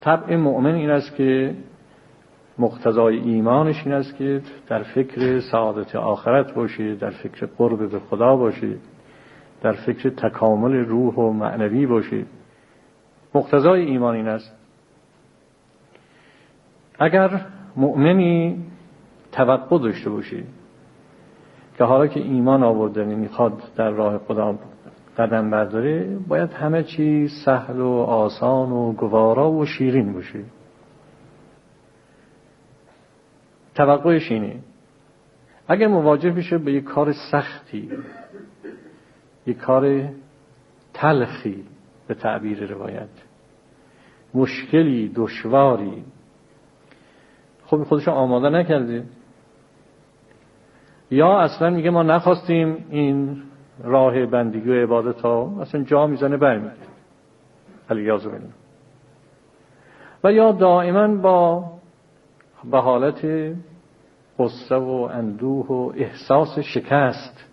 طبع مؤمن این است که مقتضای ایمانش این است که در فکر سعادت آخرت باشه، در فکر قرب به خدا باشه، در فکر تکامل روح و معنوی باشه. مقتضای ایمان این است. اگر مؤمنی توقع داشته باشه که حالا که ایمان آورده میخواد در راه خدا قدم برداره، باید همه چیز سهل و آسان و گوارا و شیرین باشه. توقعش اینه. اگر مواجه بشه به یک کار سختی، یک کار تلخی به تعبیر روایت، مشکلی، دشواری، خب خودش آماده نکرده، یا اصلا میگه ما نخواستیم این راه بندگی و عبادت ها، اصلا جا میزنه برمیگرده، علیاذ بالله. و یا دائما با حالت غصه و اندوه و احساس شکست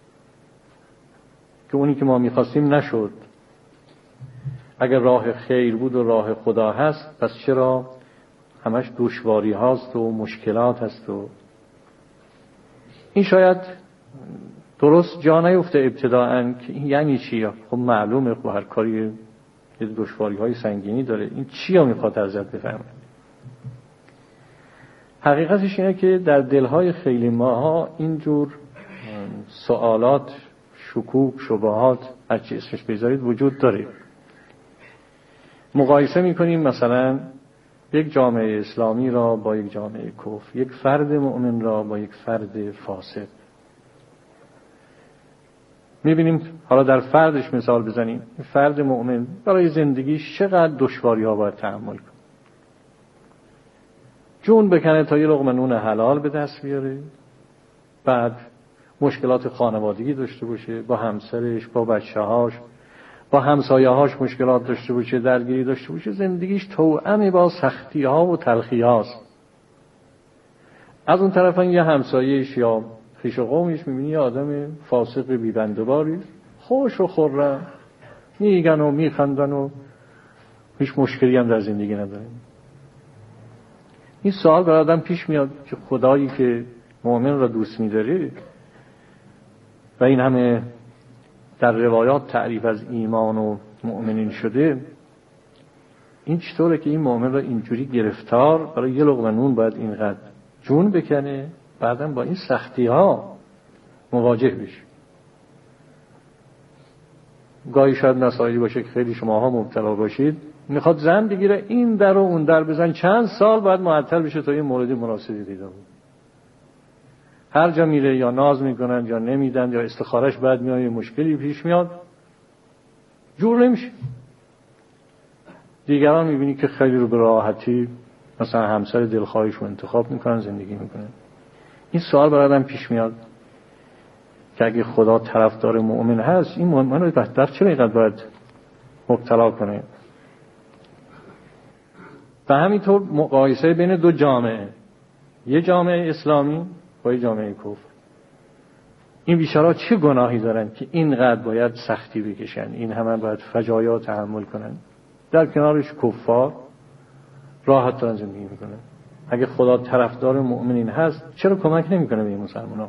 که اونی که ما میخواستیم نشد. اگر راه خیر بود و راه خدا هست، پس چرا همش دشواری هاست و مشکلات هست؟ و این شاید درست جا نیفته ابتداءً که این یعنی چیه. خب معلومه خب هر کاری دشواری های سنگینی داره، این چیا میخواد ازت بفهمه. حقیقتش اینه که در دلهای خیلی ماها اینجور سوالات، شکوک، شبهات، هر چی اسمش بذارید وجود داره. مقایسه میکنیم مثلا یک جامعه اسلامی را با یک جامعه کفر، یک فرد مؤمن را با یک فرد فاسق. میبینیم حالا در فردش مثال بزنیم، فرد مؤمن برای زندگیش چقدر دشواری ها باید تحمل کنه، جون بکنه تا یه لقمه نون حلال به دست بیاره، بعد مشکلات خانوادگی داشته باشه، با همسرش، با بچه‌هاش، با همسایه‌هاش مشکلات داشته باشه، درگیری داشته باشه. زندگیش توأم با سختی‌ها و تلخی‌هاست. از اون طرف یه همسایه‌اش یا خویش و قومش می‌بینی یه آدم فاسق بی‌بنده‌باری، خوش و خرم میگن و میخندن و هیچ مشکلی هم در زندگی ندارن. این سوال برای آدم پیش میاد که خدایی که مؤمن را دوست می‌داره و این همه در روایات تعریف از ایمان و مؤمنین شده، این چطوره که این مؤمن را اینجوری گرفتار برای یه لقمه نون باید اینقدر جون بکنه، بعداً با این سختی ها مواجه بشه. گاهی شاید مسائلی باشه که خیلی شماها مبتلا باشید، میخواد زن بگیره این در و اون در بزن، چند سال باید معطل بشه تا یه مورد مناسبی پیدا کنه. هر جا میره یا ناز میکنن یا نمیدن، یا استخارش بعد میاد مشکلی پیش میاد، جور نمیشه. دیگران میبینی که خیلی رو به راحتی مثلا همسر دلخواهش رو انتخاب میکنن، زندگی میکنن. این سوال برای آدم پیش میاد که اگه خدا طرفدار مؤمن هست، این مؤمن رو بهتر چرا اینقدر باید مبتلا کنه؟ و همینطور مقایسه بین دو جامعه، یه جامعه اسلامی با یه جامعه کفر. این بیچاره‌ها چه گناهی دارن که اینقدر باید سختی بکشن، این همه باید فجایع تحمل کنن؟ در کنارش کفار راحت دارن زندگی میکنن. اگه خدا طرفدار مؤمنین هست، چرا کمک نمیکنه به این مسلمان‌ها؟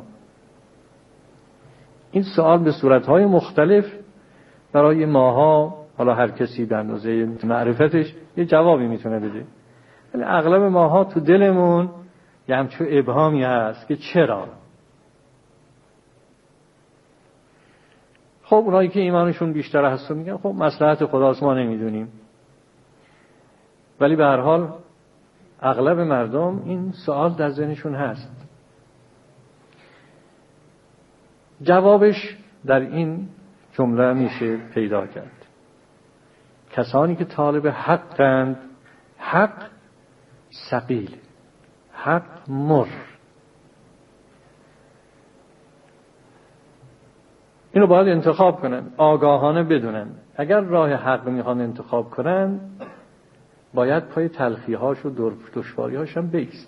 این سوال به صورت‌های مختلف برای ماها، حالا هر کسی به اندازه معرفتش یه جوابی میتونه بده، ولی اغلب ماها تو دلمون یه همچون ابهامی هست که چرا. خب اونایی که ایمانشون بیشتر هست میگن خب مصلحت خداست، ما نمیدونیم. ولی به هر حال اغلب مردم این سوال در ذهنشون هست. جوابش در این جمله میشه پیدا کرد: کسانی که طالب حقند، حق ثقیل، حق مر. اینو باید انتخاب کنن، آگاهانه بدونن اگر راه حق میخوان انتخاب کنن، باید پای تلخی‌هاش و دشواری‌هاش هم بایست.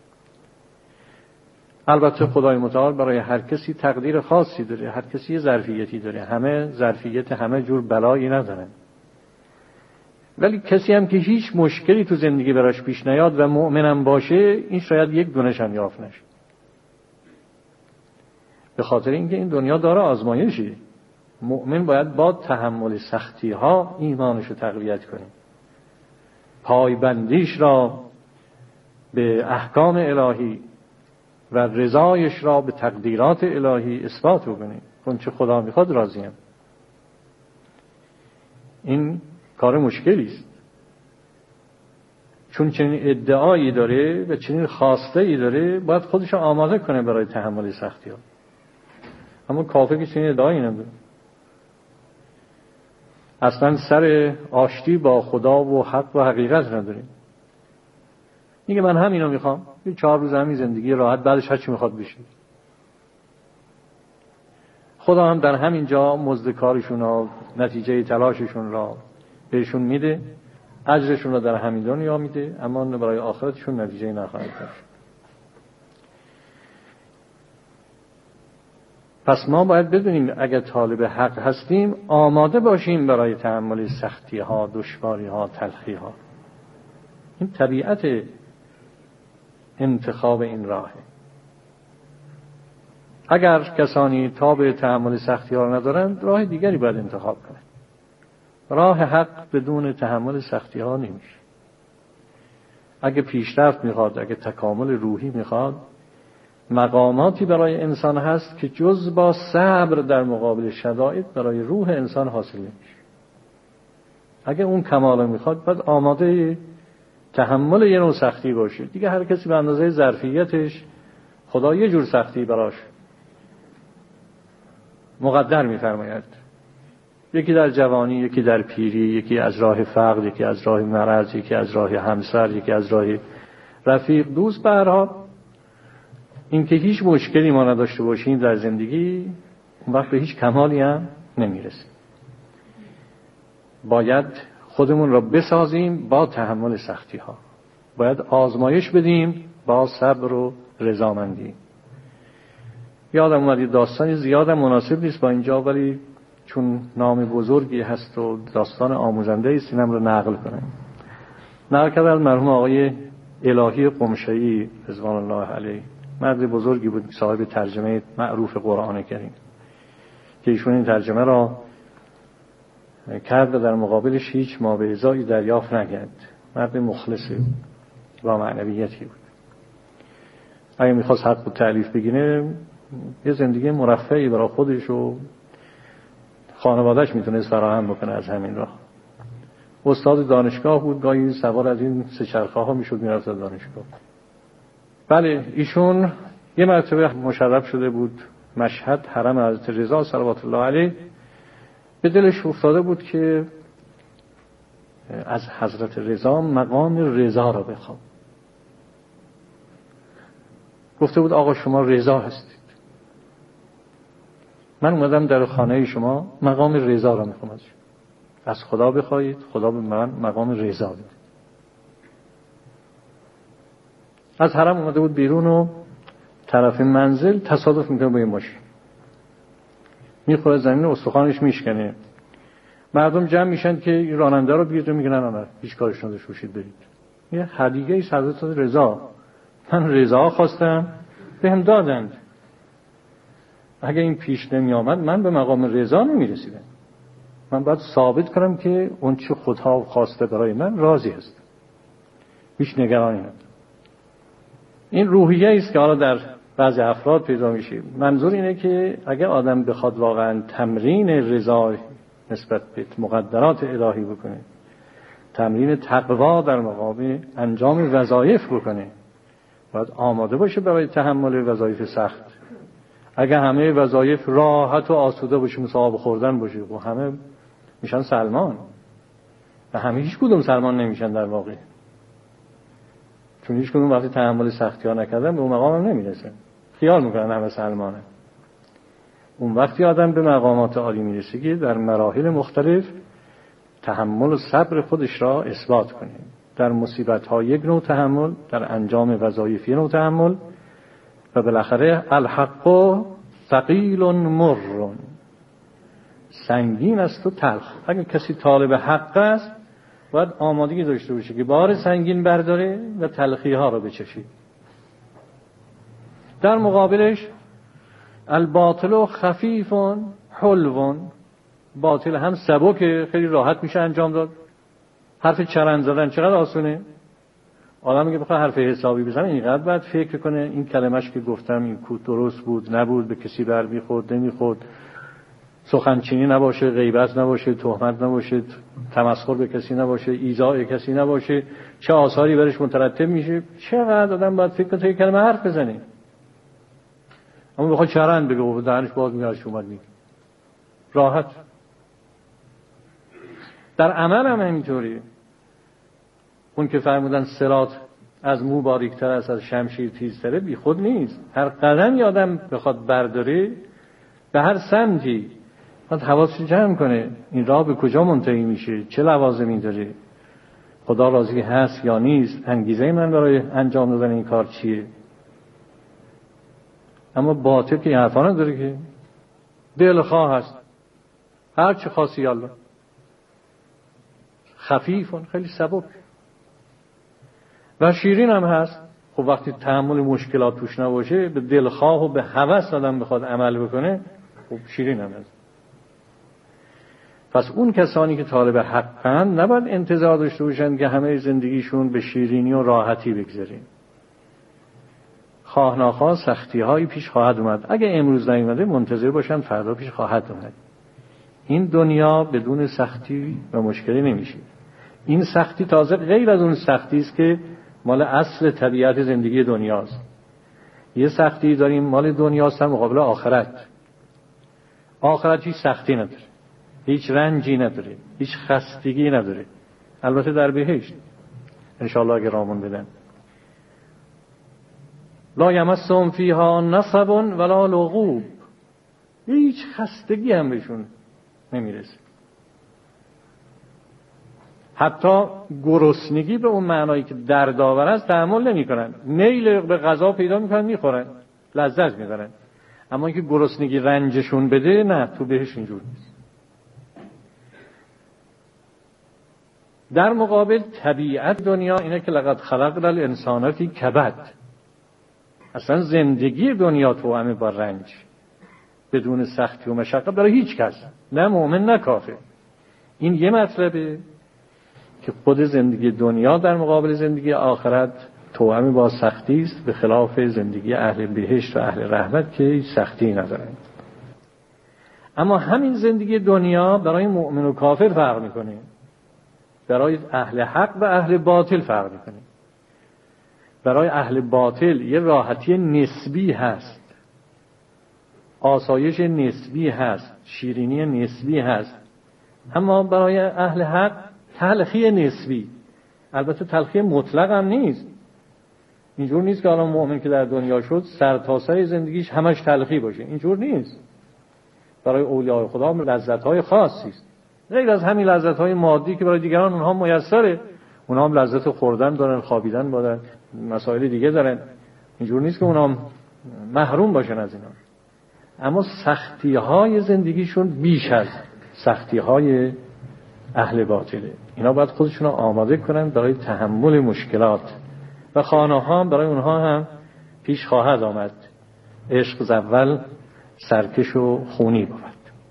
البته خدای متعال برای هر کسی تقدیر خاصی داره، هر کسی یه ظرفیتی داره، همه ظرفیت همه جور بلایی ندارن. ولی کسی هم که هیچ مشکلی تو زندگی براش پیش نیاد و مؤمنم باشه، این شاید یک دونش هم یافت نشه. به خاطر اینکه این دنیا داره آزمایشی. مؤمن باید با تحمل سختی ها ایمانش رو تقویت کنه، پایبندیش را به احکام الهی و رضایش را به تقدیرات الهی اثبات بکنه. چون چه خدا میخواد راضیم. این کار مشکلی است، چون چنین ادعایی داره و چنین خواسته‌ای داره، باید خودش آماده کنه برای تحمل سختی ها. اما کافر که چنین ادعایی نداره، اصلا سر آشتی با خدا و حق و حقیقت نداره. میگه من همینو میخوام، یه 4 روز همین زندگی راحت، بعدش هر چی میخواد بشه. خدا هم در همین جا مزد کارشون را، نتیجه تلاششون را بهشون میده، اجرشون را در همین دنیا میده، اما برای آخرتشون نتیجه نخواهد داشت. پس ما باید بدونیم اگر طالب حق هستیم آماده باشیم برای تحمل سختی ها، دشواری ها، تلخی ها. این طبیعت انتخاب این راهه. اگر کسانی تاب تحمل سختی ها ندارن، راه دیگری باید انتخاب کنن. راه حق بدون تحمل سختی ها نمیشه. اگه پیشرفت میخواد، اگه تکامل روحی میخواد، مقاماتی برای انسان هست که جز با صبر در مقابل شدائد برای روح انسان حاصل نمیشه. اگه اون کمال میخواد، باید آماده تحمل یه نوع سختی باشه. دیگه هر کسی به اندازه ظرفیتش خدا یه جور سختی براش مقدر میفرماید. یکی در جوانی، یکی در پیری، یکی از راه فقر، یکی از راه مرض، یکی از راه همسر، یکی از راه رفیق، دوست. به هر حال این که هیچ مشکلی ما نداشته باشیم در زندگی، اون وقت به هیچ کمالی هم نمیرسیم. باید خودمون را بسازیم با تحمل سختی ها. باید آزمایش بدیم با صبر و رضامندی. یادم اومد یه داستانی زیادم مناسب نیست با اینجا، ولی چون نام بزرگی هست و داستان آموزنده است، اینم رو نقل کنم. نقل کردن مرحوم آقای الهی قمشه‌ای رضوان الله علیه. مرد بزرگی بود، صاحب ترجمه معروف قرآن کریم، که ایشون این ترجمه را کرد و در مقابلش هیچ مابعضایی دریافت نکرد. مرد مخلصی با معنویتی بود. اگه میخواست حق و تألیف بگیره، یه زندگی مرفهی برای خودش و خانوادهش میتونست فراهم بکنه از همین راه. استاد دانشگاه بود، گاهی سوار از این سه چرخه ها میشد میرفت دانشگاه. بله، ایشون یه مرتبه مشرف شده بود مشهد، حرم حضرت رضا صلوات الله علیه. به دلش افتاده بود که از حضرت رضا مقام رضا را بخوام. گفته بود آقا شما رضا هستید، من اومدم در خانه شما مقام رضا را میخوام از خدا بخواهید، خدا به من مقام رضا بده. از حرم اومده بود بیرون و طرف منزل تصادف میکنه با یه ماشین، میخوره زمین، استخوانش میشکنه. مردم جمع میشن که راننده رو بگیرد و میگن نه هیچ کارش نداشته باشید برید. یه هدیه ای حضرت رضا، من رضا خواستم بهم دادند. اگه این پیش نمی آمد من به مقام رضا نمی رسیدم. من باید ثابت کنم که اون چه خدا خواسته برای من راضی است، هیچ نگرانی ندارم. این روحیه است که حالا در بعضی افراد پیدا میشه. منظور اینه که اگه آدم بخواد واقعا تمرین رضا نسبت به مقدرات الهی بکنه، تمرین تقوا در مقابل انجام وظایف بکنه، باید آماده باشه برای تحمل وظایف سخت. اگه همه وظایف راحت و آسوده باشه، مثل آب خوردن باشه، و همه میشن سلمان، و همه هیچ کدوم سلمان نمیشن در واقع، چون هیچ کدوم وقتی تحمل سختی ها نکردن به اون مقام هم نمیرسن، خیال میکنن همه سلمانه. اون وقتی آدم به مقامات عالی میرسه که در مراحل مختلف تحمل و صبر خودش را اثبات کنه. در مصیبت ها یک نوع تحمل، در انجام وظایف یک نوع تحمل، و بالاخره الحق ثقیل مر، سنگین است و تلخ. اگر کسی طالب حق است باید آمادگی داشته باشه که بار سنگین برداره و تلخی ها رو بچشه. در مقابلش الباطل خفیف حلو، باطل هم سبکه، خیلی راحت میشه انجام داد. حرف چرند زدن چقدر آسونه. آدم میگه بخواد حرف حسابی بزنه اینقدر باید فکر کنه این کلمش که گفتم این کو درست بود نبود، به کسی بر میخورد نمیخورد، سخنچینی نباشه، غیبت نباشه، تهمت نباشه، تمسخر به کسی نباشه، ایذاء کسی نباشه، چه آثاری برش مترتب میشه. چقدر آدم باید فکر کنه تا یک کلمه حرف بزنه. اما بخواد چرند بگه و دهنش باز میگه اومد میگه راحت. در عمل هم همینطوری. اون که فرمودن صراط از مو باریک‌تر است، از شمشیر تیزتره، بی خود نیست. هر قدمی آدم بخواد برداره به هر سمتی باید حواسش جمع کنه این راه به کجا منتهی میشه، چه لوازمی داره، خدا راضی هست یا نیست، انگیزه من برای انجام دادن این کار چیه. اما باطل که این حرفا نداره، که دلخواه هست، هر چه خاصی الله، خفیفون، خیلی سبک و شیرین هم هست. خب وقتی تحمل مشکلات توش نباشه، به دلخواه و به هوس آدم بخواد عمل بکنه، خب شیرین هم هست. پس اون کسانی که طالب حقن نباید انتظار داشته باشند که همه زندگیشون به شیرینی و راحتی بگذره. خواه ناخواه سختی هایی پیش خواهد اومد. اگه امروز نیومده منتظر باشن فردا پیش خواهد اومد. این دنیا بدون سختی و مشکلی نمیشه. این سختی تازه غیر از اون سختی است که مال اصل طبیعت زندگی دنیاست. یه سختی داریم مال دنیاست، هم مقابل آخرت. آخرت هیچ سختی نداره، هیچ رنجی نداره، هیچ خستگی نداره. البته در بهشت انشاءالله اگه رامون بدن. لا یمسهم فیها نصب ولا لغوب، هیچ خستگی هم بهشون نمیرسه. حتی گرسنگی به اون معنایی که دردآور است تحمل نمی‌کنن. میل به غذا پیدا می‌کنن، می‌خورن، لذت می‌برن. اما اینکه گرسنگی رنجشون بده، نه، تو بهش اینجور نیست. در مقابل طبیعت دنیا اینه که لقد خلقنا الانسان فی کبد. اصلا زندگی دنیا توأم با رنج، بدون سختی و مشقت برای هیچ کس، نه مؤمن نه کافر. این یه مطلبه که خود زندگی دنیا در مقابل زندگی آخرت توأم با سختی است، به خلاف زندگی اهل بهشت و اهل رحمت که هیچ سختی ندارند. اما همین زندگی دنیا برای مؤمن و کافر فرق میکنه، برای اهل حق و اهل باطل فرق میکنه. برای اهل باطل یه راحتی نسبی هست، آسایش نسبی هست، شیرینی نسبی هست. اما برای اهل حق تلخی نسبی، البته تلخی مطلق هم نیست. اینجور نیست که الان مؤمن که در دنیا شد سرتاسر زندگیش همش تلخی باشه، اینجور نیست. برای اولیاء خدا لذت‌های خاصی است، غیر از همین لذت‌های مادی که برای دیگران اونها میسره. اونها هم لذت خوردن دارن، خوابیدن دارن، مسائل دیگه دارن. اینجور نیست که اونها محروم باشن از اینا. اما سختی‌های زندگیشون بیش از سختی‌های اهل باطله. اینا باید خودشون رو آماده کنن برای تحمل مشکلات و خانه‌ها هم برای اونها هم پیش خواهد آمد. عشق زول سرکش و خونی بود.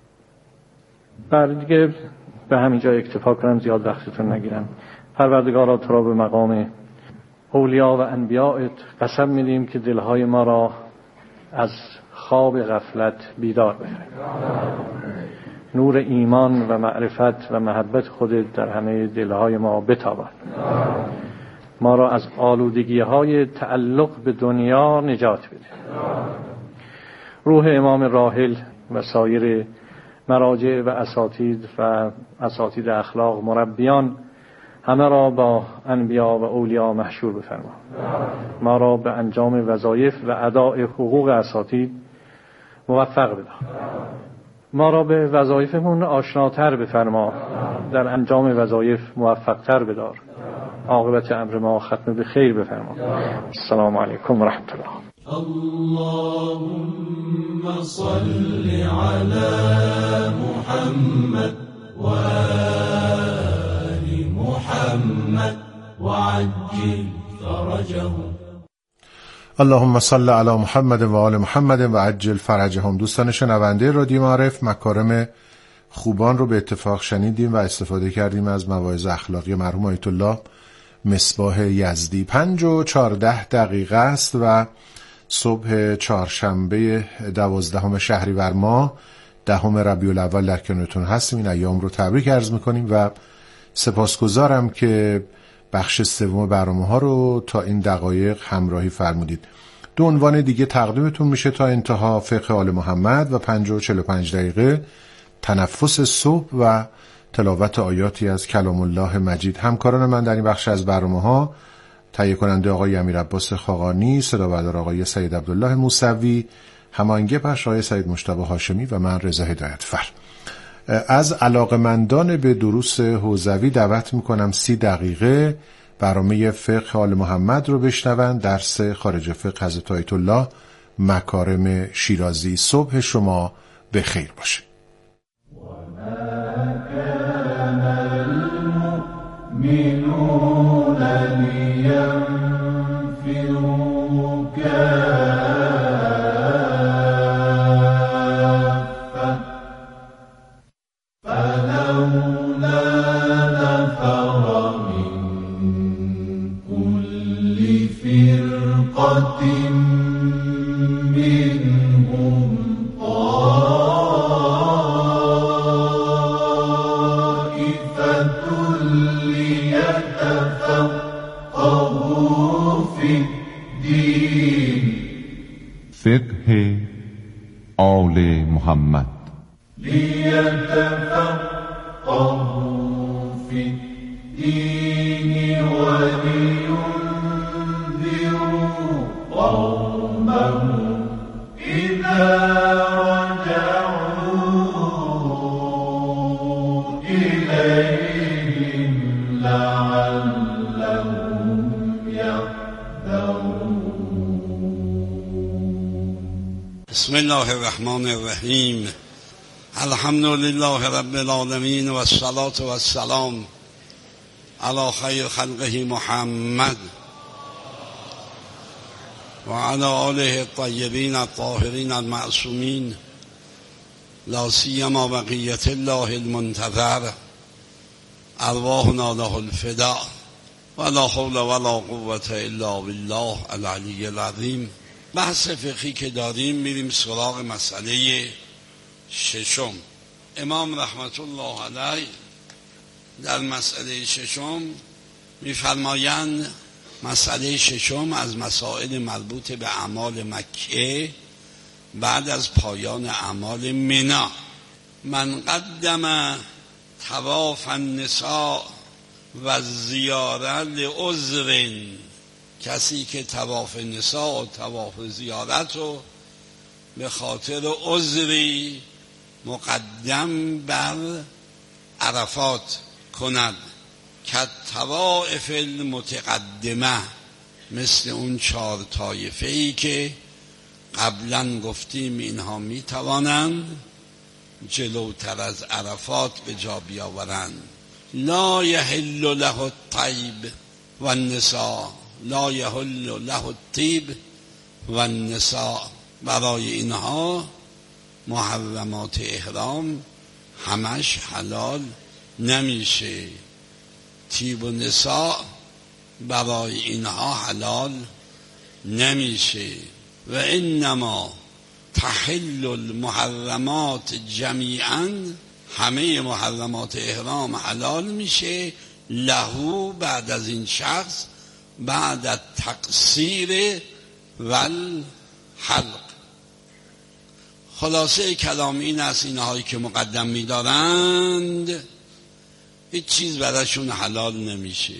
بعد دیگه به همینجا اکتفا کنم، زیاد وقتتون نگیرم. پروردگارا تو را به مقام اولیاء و انبیاءت قسم میدیم که دلهای ما را از خواب غفلت بیدار بفرما. نور ایمان و معرفت و محبت خودت در همه دلهای ما بتابان. ما را از آلودگی‌های تعلق به دنیا نجات بده. روح امام راحل و سایر مراجع و اساتید اخلاق مربیان همه را با انبیا و اولیاء محشور بفرما. ما را به انجام وظایف و اداء حقوق اساتید موفق بدار. ما را به وظایفمون آشناتر بفرما، در انجام وظایف موفقتر بدار. عاقبت امر ما ختم به خیر بفرما. السلام علیکم و رحمت الله. اللهم صل على محمد و آل محمد. محمد وعجل فرجهم. اللهم صل علی محمد و آل محمد و عجل فرجهم. دوستان شنونده رادیو معارف، مکارم خوبان رو به اتفاق شنیدیم و استفاده کردیم از مواعظ اخلاقی مرحوم آیت الله مصباح یزدی. 5:14 است و صبح چهارشنبه 12 شهریور ماه 10 ربیع الاول در کنارتون هستیم. این ایام رو تبریک عرض میکنیم و سپاسگزارم که بخش سوم برنامه‌ها رو تا این دقایق همراهی فرمودید. 2 عنوان دیگه تقدیمتون میشه تا انتها: فقه آل محمد و 5:45 تنفس صبح و تلاوت آیاتی از کلام الله مجید. همکاران من در این بخش از برنامه‌ها تهیه کننده آقای امیرعباس خاقانی، صدابردار آقای سید عبدالله موسوی، هماهنگی پخش آقای سید مجتبی هاشمی و من رضا هدایتفر. از علاقمندان به دروس حوزوی دعوت میکنم 30 دقیقه برنامه فقه آل محمد رو بشنون. درس خارج فقه حضرت آیت الله مکارم شیرازی. صبح شما به خیر باشه. المؤمنون لينفروا كافة فلولا نفر من كل فرقة منهم فقه آل محمد ليتفقهوا في الدين ولينذروا قومهم إذا رجعوا إليهم لعلهم يحذرون. بسم الله الرحمن الرحیم. الحمد لله رب العالمین و الصلاة و السلام علی خیر خلقه محمد و علی آله الطیبین الطاهرین المعصومین، لا سیما بقیة الله المنتظر، ارواحنا له الفداء ولا حول ولا قوة الا بالله العلی العظیم. بحث فقهی که داریم، میریم سراغ مسئله ششم. امام رحمت الله علیه در مسئله ششم میفرمایند مسئله ششم از مسائل مربوط به اعمال مکه بعد از پایان اعمال منی. من قدم طواف النساء و زیاره لعذر، کسی که طواف نساء و طواف زیارت رو به خاطر عذری مقدم بر عرفات کند، که طوائف المتقدمه، مثل اون 4 طایفه‌ای که قبلا گفتیم اینها می توانند جلوتر از عرفات به جا بیاورند. لا یحل له الطیب و النساء، لا یحل له الطیب و النساء، برای اینها محرمات احرام همش حلال نمیشه. طیب و نساء برای اینها حلال نمیشه. و انما تحل المحرمات جمیعا، همه محرمات احرام حلال میشه لهو، بعد از این شخص، بعد از تقصیر و الحلق. خلاصه کلام این است: اینهایی که مقدم می‌دارند هیچ چیز براشون حلال نمیشه.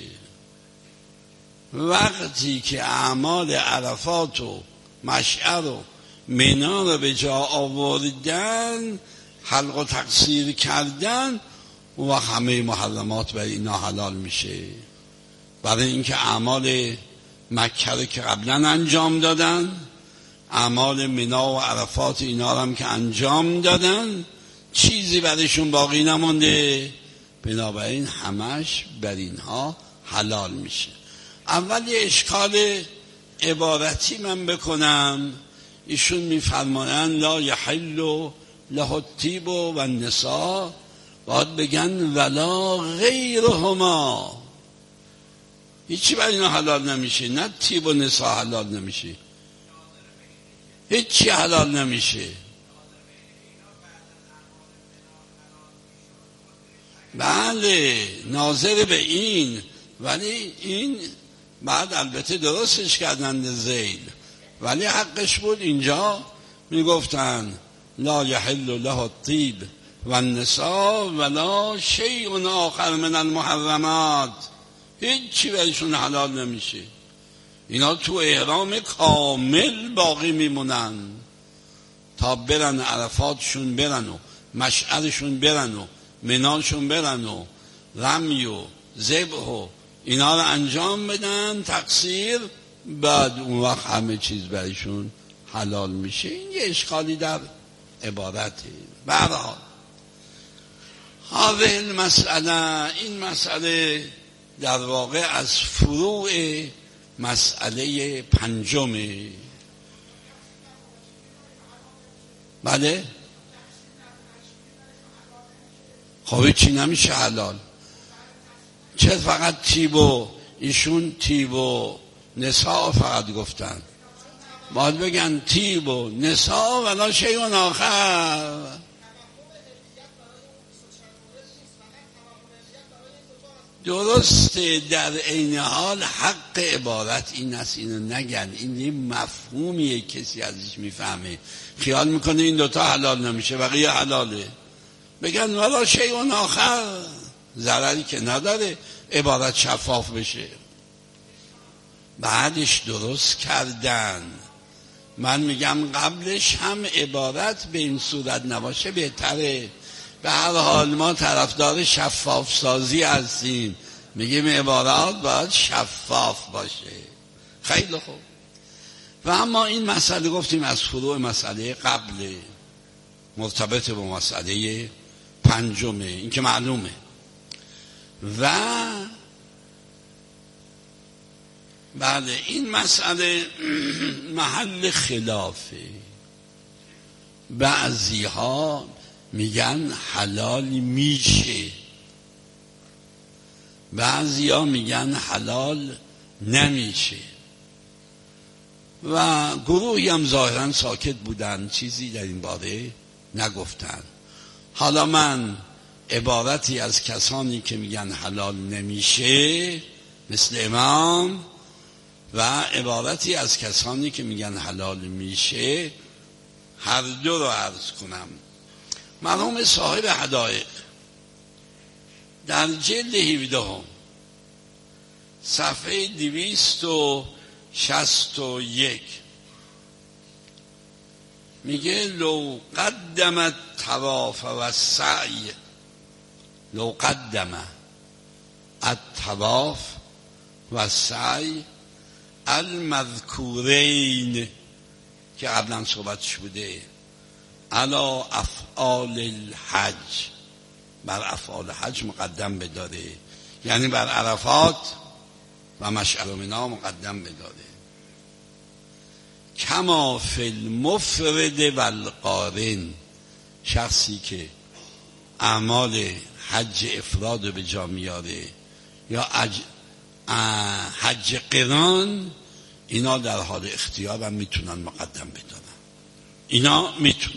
وقتی که اعمال عرفات و مشعر و منا رو به جا آوردن، حلق و تقصیر کردن، و همه محرمات برای اینا حلال میشه. برای اینکه اعمال مکه که قبلا انجام دادن، اعمال منا و عرفات اینا هم که انجام دادن، چیزی برایشون باقی نمونده بنابراین همش بر اینها حلال میشه. اول یه اشکال عبارتی من بکنم. ایشون میفرمایند لا یحل له الطیب و النساء، باید بگن ولا غیرهما. هیچی برای اینا حلال نمیشه، نه طیب و نساء حلال نمیشه، هیچی حلال نمیشه. بله ناظر به این، ولی این بعد البته درستش کردند زیل، ولی حقش بود. اینجا میگفتن لا یحل له الطیب و النساء ولا شیء آخر من المحرمات، هیچی برایشون حلال نمیشه. اینا تو احرام کامل باقی میمونن تا برن عرفاتشون برن و مشعرشون برن و مناشون برن و رمی و ذبح و اینا رو انجام بدن تقصیر، بعد اون وقت همه چیز برایشون حلال میشه. این یه اشکالی در عبارته. برحال هذه المسئله، این مسئله در واقع از فروع مسئله پنجمه. بله خب چی نمیشه حلال؟ چه فقط طیب و ایشون طیب و نساء فقط گفتن، باید بگن طیب و نساء ولا شیء آخر. درسته، در عین حال حق عبارت این است اینو نگن. این یه مفهومیه کسی ازش میفهمه خیال میکنه این دوتا حلال نمیشه بقیه حلاله، بگن ولا شیء آخر، ضرری که نداره عبارت شفاف بشه. بعدش درست کردن. من میگم قبلش هم عبارت به این صورت نباشه بهتره. به هر حال ما طرفدار شفاف سازی هستیم، میگیم عبارات باید شفاف باشه. خیلی خوب. و اما این مسئله گفتیم از فروع مسئله قبل مرتبط با مسئله پنجمه، این که معلومه. و بله این مسئله محل خلافه. بعضی ها میگن حلال میشه، بعضی ها میگن حلال نمیشه، و گروهی هم ظاهرا ساکت بودن، چیزی در این باره نگفتن. حالا من عبارتی از کسانی که میگن حلال نمیشه مثل امام و عبارتی از کسانی که میگن حلال میشه هر دو رو عرض کنم. مرحوم صاحب حدائق در جلد 17 صفحه 261 میگه لو قدم الطواف و السعی، لو قدم الطواف و السعی المذکورین که قبلا صحبتش بوده علا افعال الحج، بر افعال حج مقدم بداره، یعنی بر عرفات و مشعر و منی مقدم بداره. کما فی المفرد و القارن، شخصی که اعمال حج افراد رو به جا میاره یا حج قران، اینا در حال اختیار هم میتونن مقدم بدارن، اینا میتونن.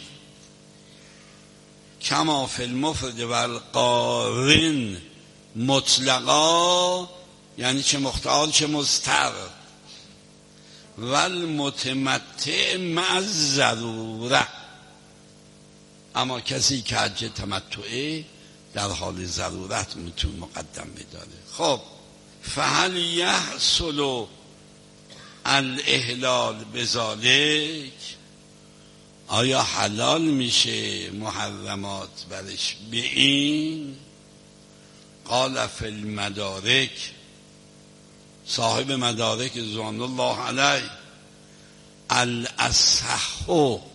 کما فی المفرد و القارن مطلقا، یعنی چه مختار چه مضطر، و المتمتع مع الضروره، اما کسی که حج تمتعه در حال ضرورت میتونه مقدم بداره. خب فهل یحصل الاحلال بذالک، آیا حلال میشه محرمات برش به این؟ قال فی المدارک، صاحب مدارک رضوان الله علیه،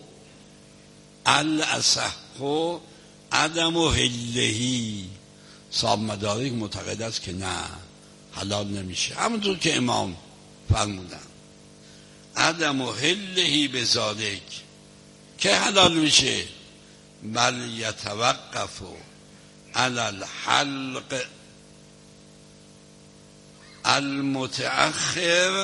الاصح عدم حلهی صاحب مدارک معتقد است که نه، حلال نمیشه. همونطور که امام فرمودن عدم حلهی بذالک، که حلال میشه بل یتوقف علی الحلق المتأخر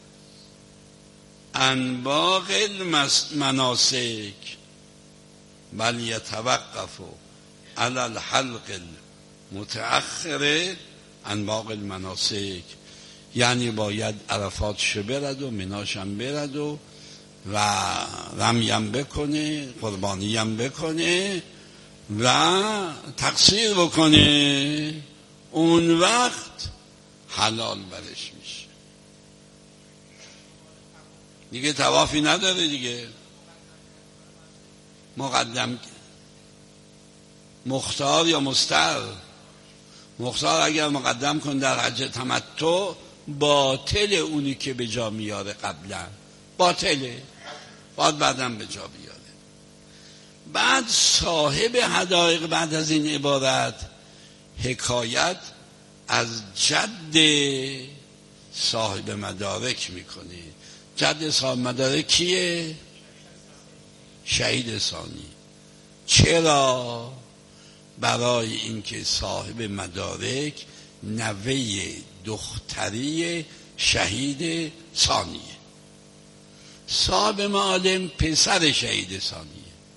عن باقی المناسک، بل یتوقف علی الحلق المتأخر عن باقی المناسک، یعنی باید عرفاتشو برد و مناشم برد و رمیم بکنه، قربانیم بکنه و تقصیر بکنه، اون وقت حلال برش میشه. دیگه طوافی نداره دیگه. مقدم مختار یا مستر، مختار اگر مقدم کن در حج تمتع باطل، اونی که به جا میاره قبلا باطله، باید بعدم به جا بیاره. بعد صاحب حدایق بعد از این عبارت حکایت از جد صاحب مدارک میکنه. جد صاحب مدارک کیه؟ شهید ثانی. چرا؟ برای اینکه صاحب مدارک نوه دختری شهید ثانیه. صاحب معالم پسر شهید ثانیه.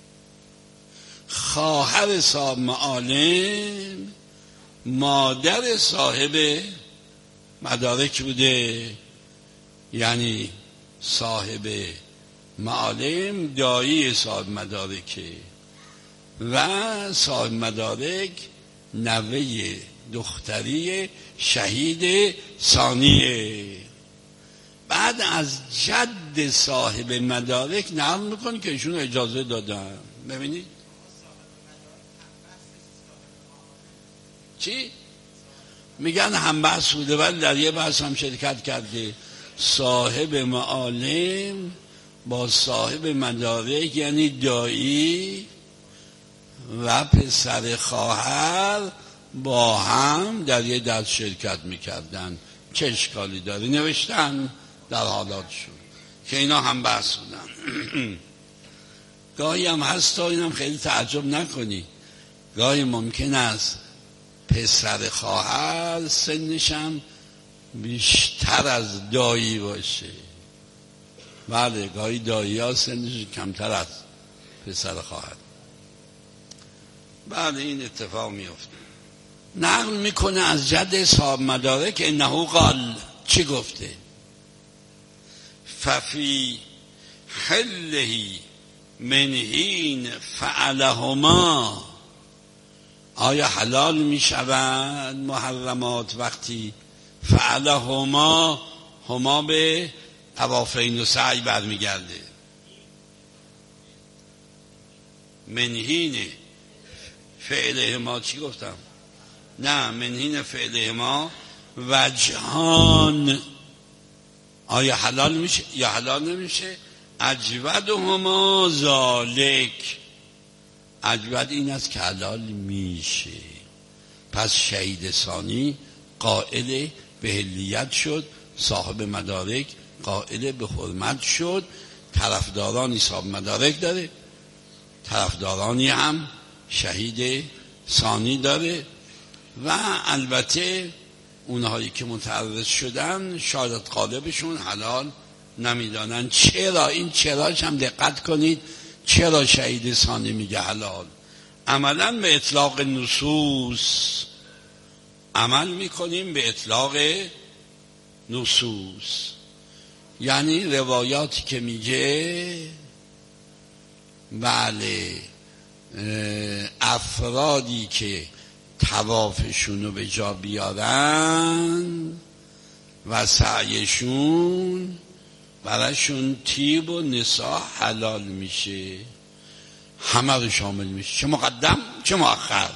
خواهر صاحب معالم مادر صاحب مدارک بوده، یعنی صاحب معالم دایی صاحب مدارکه و صاحب مدارک نوه دختری شهید ثانیه. بعد از جد صاحب مدارک نقل میکن که ایشون اجازه دادن. ببینید چی؟ میگن هم بحث بوده ولی در یه بحث هم شرکت کرده. صاحب معالم با صاحب مدارک یعنی دایی و پسر خواهر با هم در یه درس شرکت میکردن. چه اشکالی داره؟ نوشتن در حالاتشون که اینا هم بحث بودن. گاهی هم هست تا اینم خیلی تعجب نکنی، گاهی ممکن است پسر خواهر سنشم بیشتر از دایی باشه. بله، گاهی دایی ها سنش کمتر از پسر خواهر. بله، این اتفاق میفته. نقل میکنه از جد صاحب مدارک انه قال، چی گفته؟ ففی حلهی منهین فعلهما، آیا حلال میشوند محرمات وقتی فعلهما، هما به طوافین و سعی برمیگرده. منهین فعلهما چی گفتم؟ نه، منهین فعلهما وجهان، آیا حلال میشه یا حلال نمیشه؟ اجودهما ذالک، اجود این است که حلال میشه. پس شهید ثانی قائل به حلیت شد، صاحب مدارک قائل به حرمت شد. طرفدارانی صاحب مدارک داره، طرفدارانی هم شهید ثانی داره و البته اونهایی که متعرض شدن شاید غالبشون حلال نمیدانن. چرا؟ این چراش هم دقت کنید. چرا شهید ثانی میگه حلال؟ عملا به اطلاق نصوص عمل میکنیم، به اطلاق نصوص، یعنی روایاتی که میگه بله افرادی که طوافشون رو به جا بیارن و سعیشون براشون طیب و نساء حلال میشه، همه رو شامل میشه، چه مقدم چه مؤخر.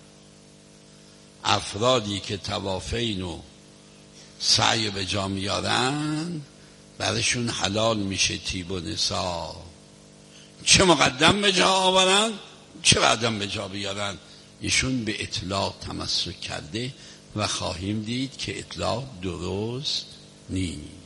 افرادی که طوافین و سعی به جا میارن براشون حلال میشه طیب و نساء، چه مقدم به جا آورن چه بعدم به جا بیارن. ایشون به اطلاق تمسک کرده و خواهیم دید که اطلاق درست نیست.